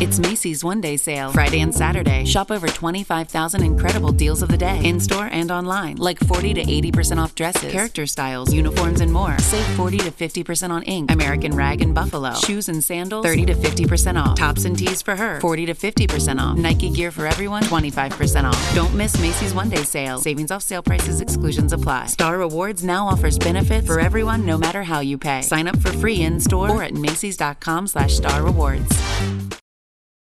It's Macy's One-Day Sale, Friday and Saturday. Shop over 25,000 incredible deals of the day, in-store and online, like 40 to 80% off dresses, character styles, uniforms, and more. Save 40 to 50% on ink, American Rag and Buffalo, shoes and sandals, 30 to 50% off, tops and tees for her, 40 to 50% off, Nike gear for everyone, 25% off. Don't miss Macy's One-Day Sale. Savings off sale prices, exclusions apply. Star Rewards now offers benefits for everyone, no matter how you pay. Sign up for free in-store or at Macys.com/Star Rewards.